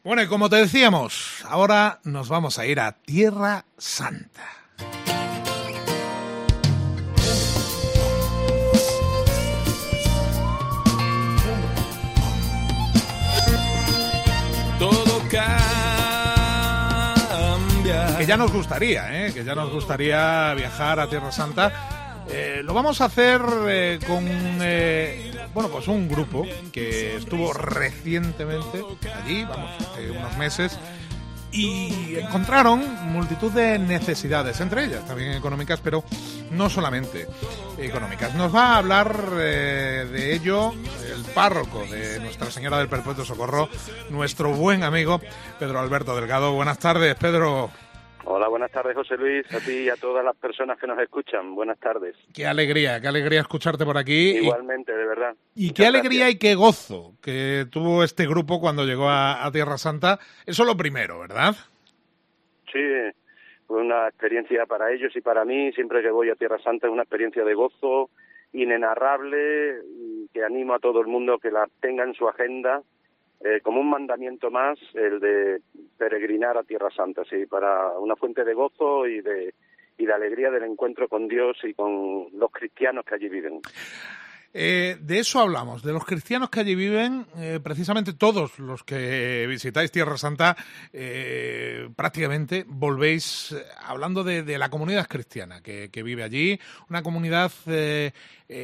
Bueno, y como te decíamos, ahora nos vamos a ir a Tierra Santa. Todo cambia. Que ya nos gustaría, viajar a Tierra Santa. Lo vamos a hacer con pues un grupo que estuvo recientemente allí, hace unos meses, y encontraron multitud de necesidades, entre ellas también económicas, pero no solamente económicas. Nos va a hablar de ello el párroco de Nuestra Señora del Perpetuo Socorro, nuestro buen amigo Pedro Alberto Delgado. Buenas tardes, Pedro. Hola, buenas tardes, José Luis, a ti y a todas las personas que nos escuchan. Buenas tardes. Qué alegría escucharte por aquí. Igualmente, de verdad. Y qué alegría y qué gozo que tuvo este grupo cuando llegó a Tierra Santa. Eso lo primero, ¿verdad? Sí, fue una experiencia para ellos y para mí. Siempre que voy a Tierra Santa es una experiencia de gozo inenarrable, que animo a todo el mundo que la tenga en su agenda. Como un mandamiento más, el de peregrinar a Tierra Santa, sí, para una fuente de gozo y de alegría del encuentro con Dios y con los cristianos que allí viven. De eso hablamos, de los cristianos que allí viven. Precisamente todos los que visitáis Tierra Santa prácticamente volvéis hablando de la comunidad cristiana que vive allí, una comunidad que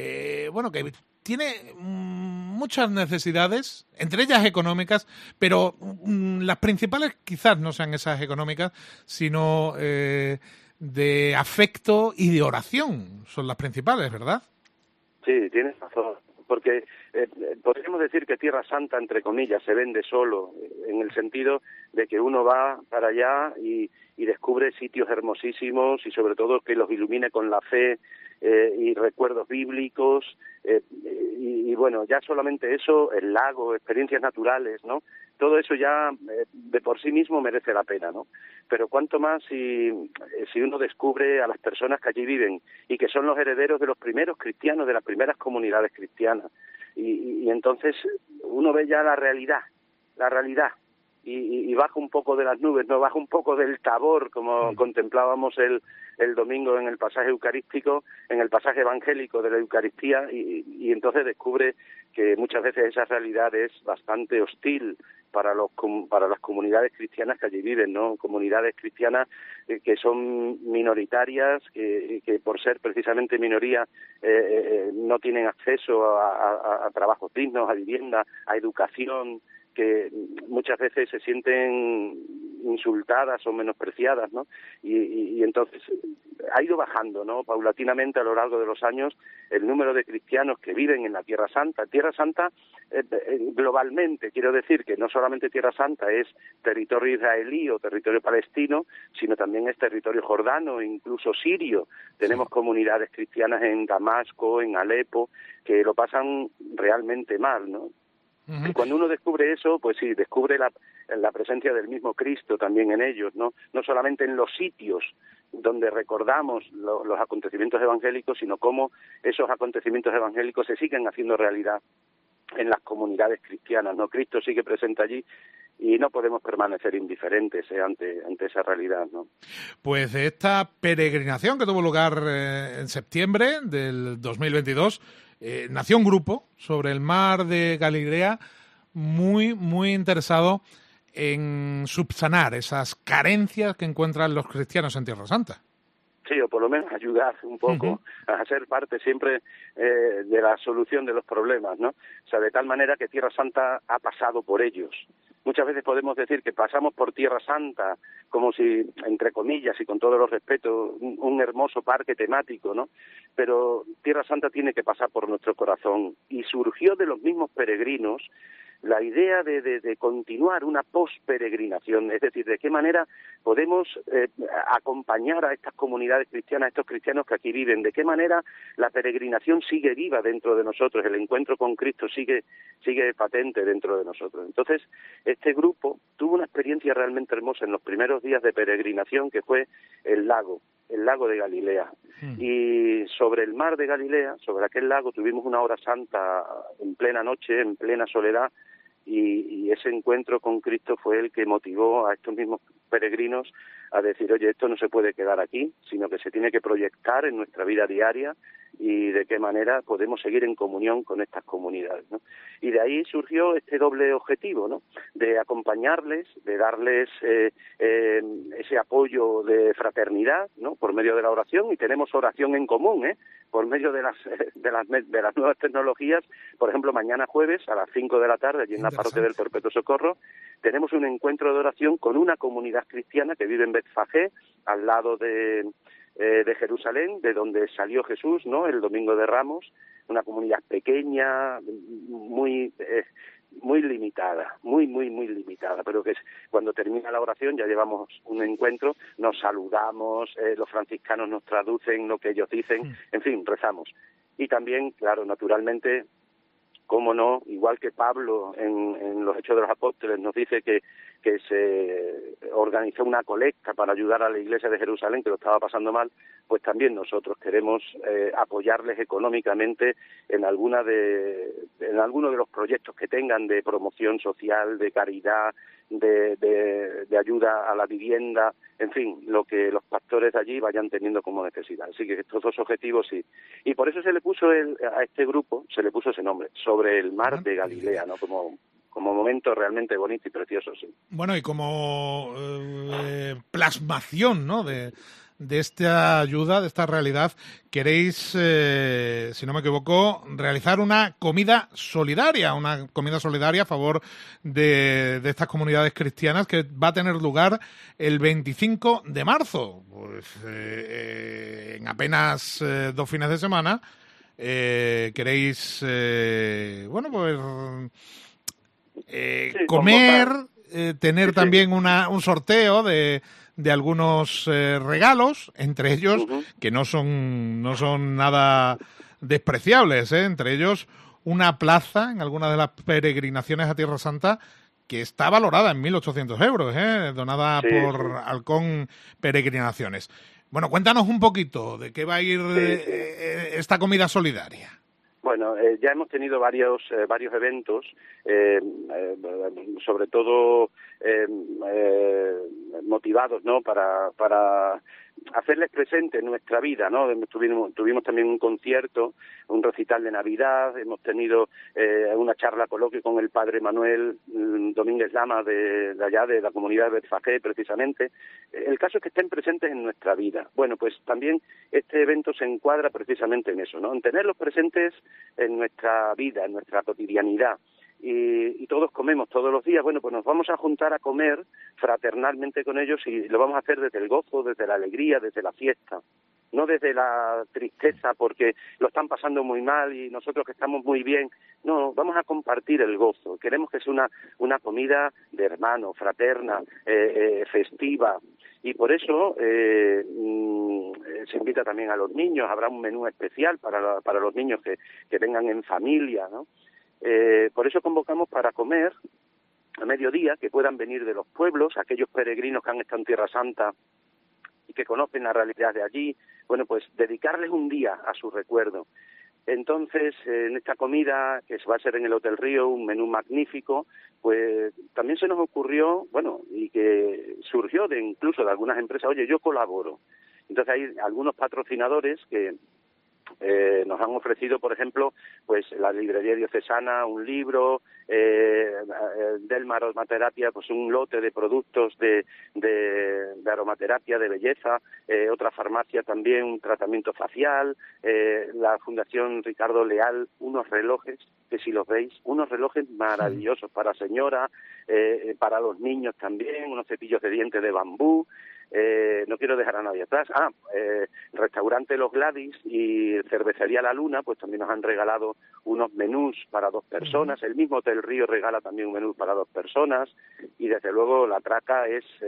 tiene muchas necesidades, entre ellas económicas, pero las principales quizás no sean esas económicas, sino de afecto y de oración. Son las principales, ¿verdad? Sí, tienes razón, porque podríamos decir que Tierra Santa, entre comillas, se vende solo, en el sentido de que uno va para allá y descubre sitios hermosísimos y sobre todo que los ilumine con la fe y recuerdos bíblicos, y bueno, ya solamente eso, el lago, experiencias naturales, ¿no? Todo eso ya de por sí mismo merece la pena, ¿no? Pero cuánto más si uno descubre a las personas que allí viven y que son los herederos de los primeros cristianos, de las primeras comunidades cristianas. Y entonces uno ve ya la realidad, y baja un poco de las nubes, no baja un poco del Tabor, como contemplábamos el domingo en el pasaje eucarístico, en el pasaje evangélico de la Eucaristía, y entonces descubre que muchas veces esa realidad es bastante hostil para las comunidades cristianas que allí viven, ¿no? Comunidades cristianas que son minoritarias, que por ser precisamente minoría no tienen acceso a trabajos dignos, a vivienda, a educación, que muchas veces se sienten insultadas o menospreciadas, ¿no? Y entonces ha ido bajando, ¿no? Paulatinamente a lo largo de los años el número de cristianos que viven en la Tierra Santa. Tierra Santa, globalmente, quiero decir que no solamente Tierra Santa es territorio israelí o territorio palestino, sino también es territorio jordano, incluso sirio. Tenemos comunidades cristianas en Damasco, en Alepo, que lo pasan realmente mal, ¿no? Y cuando uno descubre eso, pues sí, descubre la presencia del mismo Cristo también en ellos, ¿no? No solamente en los sitios donde recordamos los acontecimientos evangélicos, sino cómo esos acontecimientos evangélicos se siguen haciendo realidad en las comunidades cristianas, ¿no? Cristo sigue presente allí y no podemos permanecer indiferentes ante esa realidad, ¿no? Pues esta peregrinación que tuvo lugar en septiembre del 2022, nació un grupo sobre el mar de Galilea muy, muy interesado en subsanar esas carencias que encuentran los cristianos en Tierra Santa. Sí, o por lo menos ayudar un poco a ser parte siempre de la solución de los problemas, ¿no? O sea, de tal manera que Tierra Santa ha pasado por ellos. Muchas veces podemos decir que pasamos por Tierra Santa como si, entre comillas y con todos los respetos, un hermoso parque temático, ¿no? Pero Tierra Santa tiene que pasar por nuestro corazón y surgió de los mismos peregrinos la idea de continuar una posperegrinación, es decir, de qué manera podemos acompañar a estas comunidades cristianas, a estos cristianos que aquí viven, de qué manera la peregrinación sigue viva dentro de nosotros, el encuentro con Cristo sigue patente dentro de nosotros. Entonces, este grupo tuvo una experiencia realmente hermosa en los primeros días de peregrinación, que fue el lago de Galilea. Y sobre el mar de Galilea, sobre aquel lago, tuvimos una hora santa en plena noche, en plena soledad, y ese encuentro con Cristo fue el que motivó a estos mismos peregrinos a decir, oye, esto no se puede quedar aquí, sino que se tiene que proyectar en nuestra vida diaria y de qué manera podemos seguir en comunión con estas comunidades, ¿no? Y de ahí surgió este doble objetivo, ¿no? De acompañarles, de darles ese apoyo de fraternidad, ¿no? Por medio de la oración, y tenemos oración en común, por medio de las nuevas tecnologías. Por ejemplo, mañana jueves a las 5 de la tarde, allí en la parroquia del Perpetuo Socorro, tenemos un encuentro de oración con una comunidad cristiana que vive en Betfagé, al lado de Jerusalén, de donde salió Jesús, ¿no? El Domingo de Ramos, una comunidad pequeña, muy limitada, muy limitada, pero que cuando termina la oración ya llevamos un encuentro, nos saludamos, los franciscanos nos traducen lo que ellos dicen, en fin, rezamos. Y también, claro, naturalmente, cómo no, igual que Pablo en los Hechos de los Apóstoles nos dice que se organizó una colecta para ayudar a la Iglesia de Jerusalén, que lo estaba pasando mal, pues también nosotros queremos apoyarles económicamente en alguno de los proyectos que tengan de promoción social, de caridad, de ayuda a la vivienda, en fin, lo que los pastores de allí vayan teniendo como necesidad. Así que estos dos objetivos sí. Y por eso se le puso a este grupo, se le puso ese nombre, Sobre el Mar de Galilea, ¿no? Como momento realmente bonito y precioso, sí. Bueno, y como plasmación, ¿no?, de esta ayuda, de esta realidad, queréis, si no me equivoco, realizar una comida solidaria a favor de estas comunidades cristianas, que va a tener lugar el 25 de marzo, pues en apenas 2 fines de semana. Queréis, comer, tener también un sorteo de algunos regalos, entre ellos, que no son nada despreciables, entre ellos una plaza en alguna de las peregrinaciones a Tierra Santa que está valorada en 1.800 euros, donada por Halcón Peregrinaciones. Bueno, cuéntanos un poquito de qué va a ir esta comida solidaria. Bueno, ya hemos tenido varios eventos, sobre todo motivados, ¿no?, para hacerles presente en nuestra vida, ¿no? Tuvimos también un concierto, un recital de Navidad, hemos tenido una charla coloquio con el padre Manuel Domínguez Lama de allá, de la comunidad de Betfagé, precisamente. El caso es que estén presentes en nuestra vida. Bueno, pues también este evento se encuadra precisamente en eso, ¿no?, en tenerlos presentes en nuestra vida, en nuestra cotidianidad. Y todos comemos todos los días. Bueno, pues nos vamos a juntar a comer fraternalmente con ellos, y lo vamos a hacer desde el gozo, desde la alegría, desde la fiesta, no desde la tristeza porque lo están pasando muy mal y nosotros que estamos muy bien. No, vamos a compartir el gozo. Queremos que sea una comida de hermano, fraterna, festiva. Y por eso se invita también a los niños. Habrá un menú especial para los niños que vengan en familia, ¿no? Por eso convocamos para comer a mediodía, que puedan venir de los pueblos, aquellos peregrinos que han estado en Tierra Santa y que conocen la realidad de allí. Bueno, pues dedicarles un día a su recuerdo. Entonces, en esta comida, que va a ser en el Hotel Río, un menú magnífico, pues también se nos ocurrió, bueno, y que surgió incluso de algunas empresas, oye, yo colaboro. Entonces hay algunos patrocinadores que nos han ofrecido, por ejemplo, pues la librería diocesana, un libro, Delma Aromaterapia, pues un lote de productos de aromaterapia, de belleza, otra farmacia también, un tratamiento facial, la Fundación Ricardo Leal, unos relojes, que si los veis, unos relojes maravillosos para señora, para los niños también, unos cepillos de dientes de bambú. No quiero dejar a nadie atrás. Restaurante Los Gladys y Cervecería La Luna, pues también nos han regalado unos menús para 2 personas. El mismo Hotel Río regala también un menú para 2 personas. Y desde luego la traca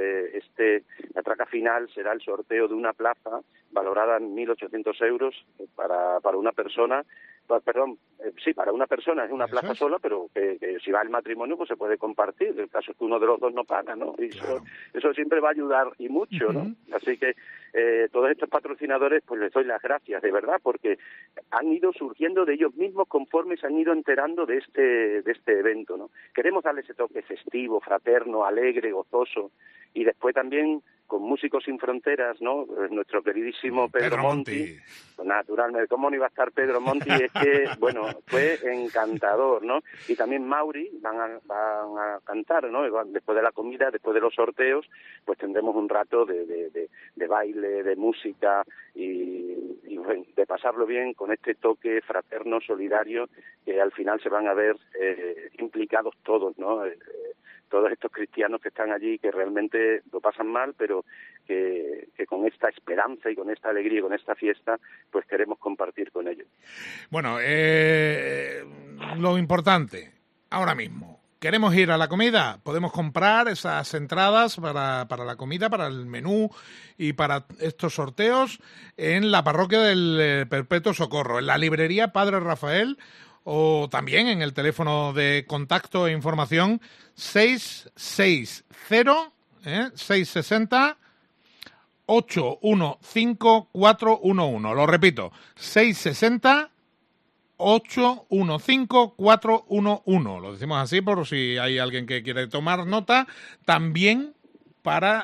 la traca final será el sorteo de una plaza valorada en 1.800 euros para una persona, perdón, sí, para una persona es una plaza sola, pero que si va el matrimonio pues se puede compartir. El caso es que uno de los dos no paga, ¿no? Y eso siempre va a ayudar y mucho, ¿no? Así que todos estos patrocinadores pues les doy las gracias, de verdad, porque han ido surgiendo de ellos mismos conforme se han ido enterando de este evento, ¿no? Queremos darle ese toque festivo, fraterno, alegre, gozoso, y después también con Músicos Sin Fronteras, ¿no? Nuestro queridísimo Pedro Monti. Pues naturalmente, ¿cómo no iba a estar Pedro Monti? Es que, bueno, fue encantador, ¿no? Y también Mauri van a cantar, ¿no? Después de la comida, después de los sorteos, pues tendremos un rato de baile, de música y bueno, de pasarlo bien con este toque fraterno, solidario, que al final se van a ver implicados todos, ¿no? Todos estos cristianos que están allí, que realmente lo pasan mal, pero que con esta esperanza y con esta alegría y con esta fiesta, pues queremos compartir con ellos. Bueno, lo importante, ahora mismo, ¿queremos ir a la comida? Podemos comprar esas entradas para la comida, para el menú y para estos sorteos en la parroquia del Perpetuo Socorro, en la librería Padre Rafael, o también en el teléfono de contacto e información 660-660-815-411. Lo repito, 660-815-411. Lo decimos así por si hay alguien que quiere tomar nota. También para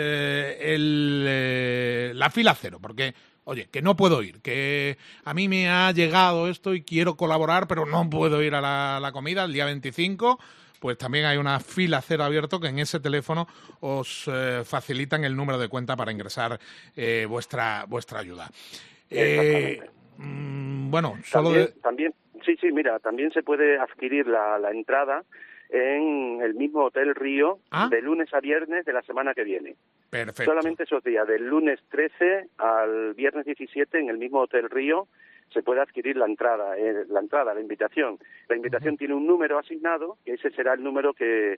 la fila cero, porque... Oye, que no puedo ir, que a mí me ha llegado esto y quiero colaborar, pero no puedo ir a la comida el día 25, pues también hay una fila cero abierto que en ese teléfono os facilitan el número de cuenta para ingresar vuestra ayuda. Bueno, solo también, sí, mira, también se puede adquirir la entrada en el mismo Hotel Río de lunes a viernes de la semana que viene. Perfecto. Solamente esos días, del lunes 13 al viernes 17 en el mismo Hotel Río se puede adquirir la invitación. La invitación tiene un número asignado, que ese será el número que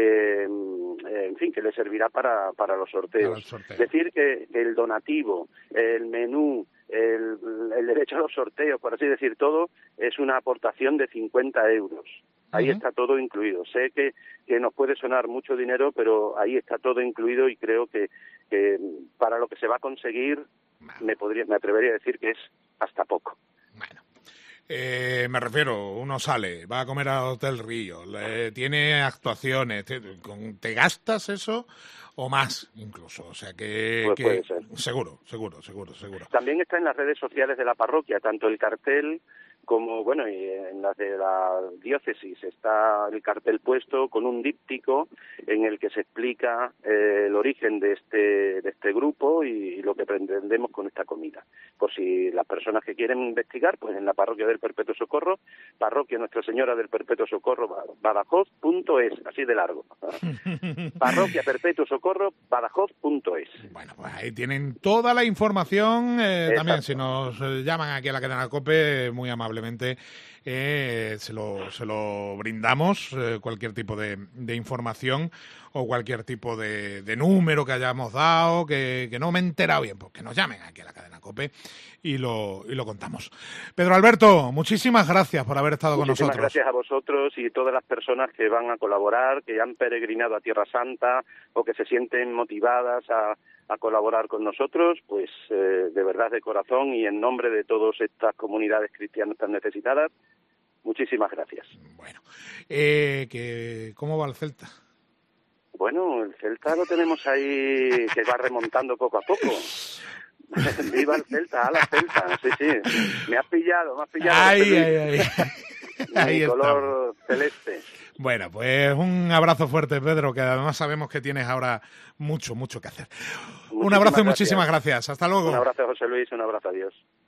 en fin, que le servirá para los sorteos. Es decir, que el donativo, el menú, el derecho a los sorteos, por así decir, todo es una aportación de 50 euros. Ahí está todo incluido. Sé que nos puede sonar mucho dinero, pero ahí está todo incluido y creo que para lo que se va a conseguir me atrevería a decir que es hasta poco. Bueno, me refiero, uno sale, va a comer al Hotel Río, tiene actuaciones, ¿te gastas eso o más incluso? O sea que puede ser. Seguro. También está en las redes sociales de la parroquia, tanto el cartel como, bueno, y en las de la diócesis está el cartel puesto con un díptico en el que se explica el origen de este grupo y lo que pretendemos con esta comida. Por si las personas que quieren investigar, pues en la parroquia del Perpetuo Socorro, parroquia Nuestra Señora del Perpetuo Socorro, Badajoz.es, así de largo. Parroquia Perpetuo Socorro, Badajoz.es. Bueno, pues ahí tienen toda la información. También si nos llaman aquí a la cadena COPE, muy amablemente se lo brindamos, cualquier tipo de información o cualquier tipo de número que hayamos dado, que no me he enterado bien, pues que nos llamen aquí a la cadena COPE y lo contamos. Pedro Alberto, muchísimas gracias por haber estado con nosotros. Muchísimas gracias a vosotros y todas las personas que van a colaborar, que han peregrinado a Tierra Santa o que se sienten motivadas a colaborar con nosotros, pues de verdad, de corazón y en nombre de todas estas comunidades cristianas tan necesitadas, muchísimas gracias. Bueno, ¿cómo va el Celta? Ay. El Celta lo tenemos ahí que va remontando poco a poco. Viva el Celta, a la Celta, sí. Me has pillado. Ay. Mi color celeste. Bueno, pues un abrazo fuerte, Pedro, que además sabemos que tienes ahora mucho que hacer. Un abrazo y muchísimas gracias. Hasta luego. Un abrazo, José Luis, un abrazo, adiós.